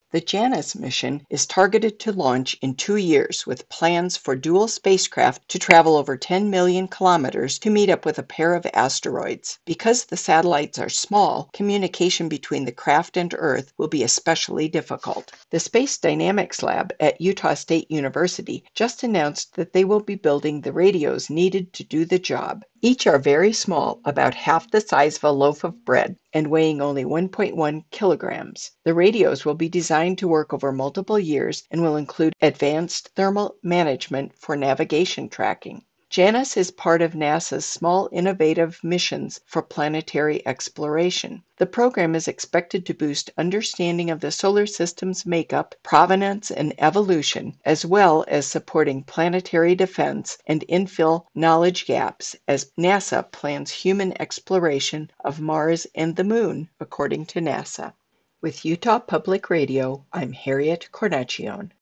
The Janus mission is targeted to launch in 2 years with plans for dual spacecraft to travel over 10 million kilometers to meet up with a pair of asteroids. Because the satellites are small, communication between the craft and Earth will be especially difficult. The Space Dynamics Lab at Utah State University just announced that they will be building the radios needed to do the job. Each are very small, about half the size of a loaf of bread, and weighing only 1.1 kilograms. The radios will be designed to work over multiple years and will include advanced thermal management for navigation tracking. Janus is part of NASA's Small Innovative Missions for Planetary Exploration. The program is expected to boost understanding of the solar system's makeup, provenance, and evolution, as well as supporting planetary defense and infill knowledge gaps as NASA plans human exploration of Mars and the Moon, according to NASA. With Utah Public Radio, I'm Harriet Cornacchione.